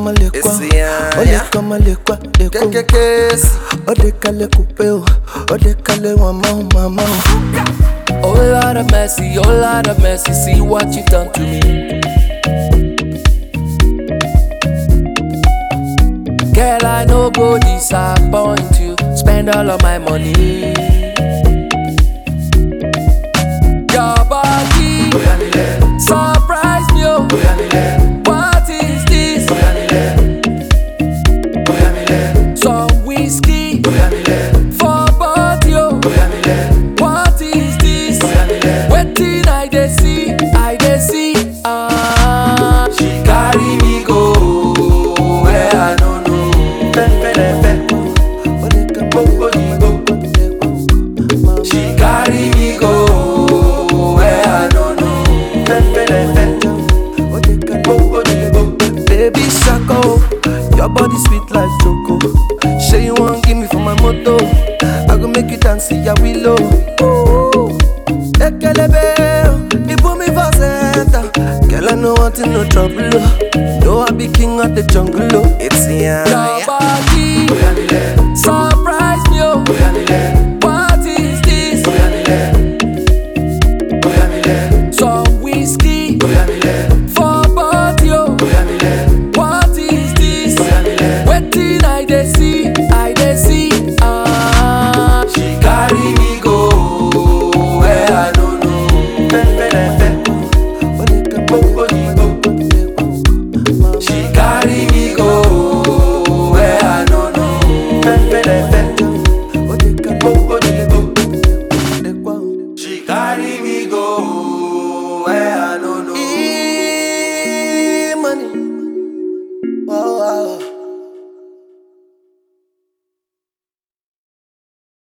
kama lekwa, ole kama lekwa, ode kale kupeo, ode kale mama. Oh Lord of mercy, see what you done to me. Girl, I no go disappoint you, spend all of my money. Your body surprise me, oh. What is this? Some whiskey for body, oh. What is this? Waiting, I dey see. She carry me go where I don't know. She carry me go where I don't know. Baby Shako, your body sweet like choco. Say you want give me for my moto, I go make you dance see ya willow. Ekelebe, you put me for center. Girl, I know want no trouble. No, I be king of the jungle. It's Your body surprise me, oh. What is this? Some whiskey for body, oh. What is this? Waiting, I dey see. She carry me go where I don't know. She carry me go where I don't know. She carry me go where I don't know.